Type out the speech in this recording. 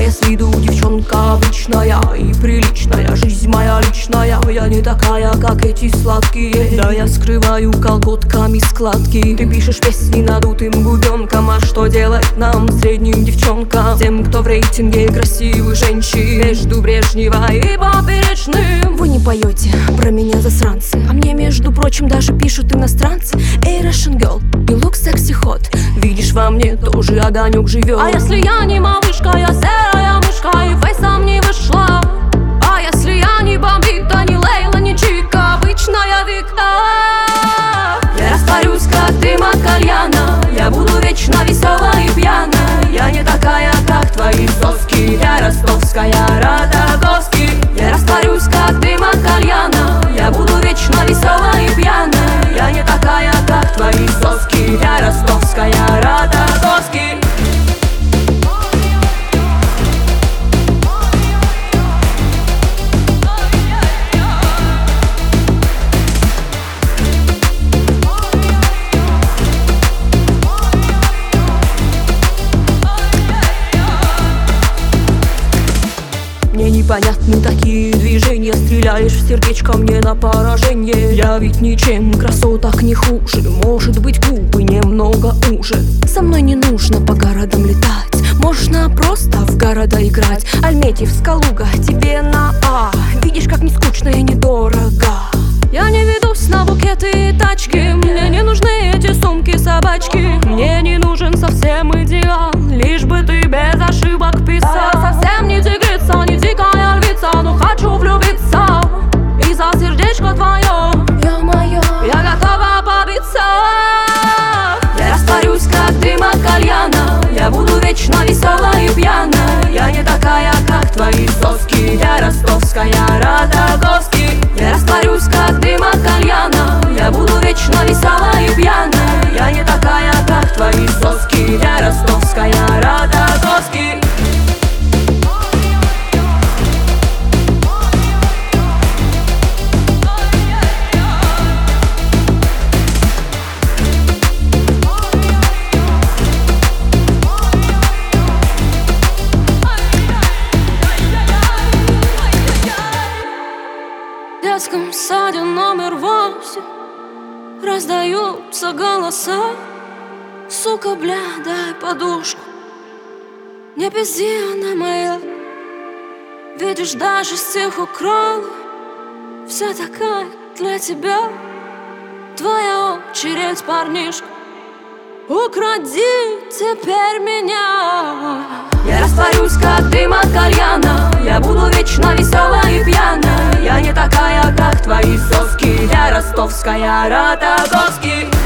Внешне с виду девчонка обычная и приличная. Жизнь моя личная, я не такая, как эти сладкие. Да, я скрываю колготками складки. Ты пишешь песни надутым губенком. А что делать нам, средним девчонкам? Тем, кто в рейтинге красивых женщин между Брежнева и Поперечным. Вы не поете про меня, засранцы, а мне, между прочим, даже пишут иностранцы. Эй, Russian girl, you look sexy hot. Видишь, во мне тоже огонек живет. А если я не малышка, я серая мышка и фейсом не вышла. А если я не бомбит, а не Лейла, не Чика, обычная Вика. Я растворюсь, как дым от кальяна. Я буду вечно веселая и пьяна. Я не такая, как твои соски. Я ростовская Ротаковский. Я растворюсь, как дым от кальяна. Я буду вечно веселая и пьяна. Я не такая, как твои соски. Я ростовская Ротаковский. Мне непонятны такие движения. Стреляешь в сердечко мне на поражение. Я ведь ничем красоток не хуже. Может быть, губы немного уже. Со мной не нужно по городам летать. Можно просто в города играть. Альметьев, Калуга, тебе на А. Видишь, как не скучно и недорого. Я не ведусь на букеты и тачки. Мне не нужны эти сумки-собачки. Мне не нужен совсем идеал, лишь бы ты без ошибок писал. Совсем не тигрица, не дикая львица, но хочу влюбиться. И за сердечко твое, ё-моё, я готова побиться. Я растворюсь, как дым от кальяна. Я буду вечно веселая и пьяна. Я не такая, как твои соски. Я ростовская Ротаковский. Я растворюсь, как дым от кальяна. Я буду вечно веселая и пьяна. Я не такая, как твои соски. Я ростовская Ротаковский. В детском саде номер 8 раздаются голоса. Сука, бля, дай подушку, не пизди, она моя. Видишь, даже с тех укрыла. Вся такая для тебя. Твоя очередь, парнишка. Укради теперь меня. Я растворюсь, как дым от кальяна. Я буду вечно веселая и пьяна. Я не такая, как твои соски. Я ростовская Ротаковский.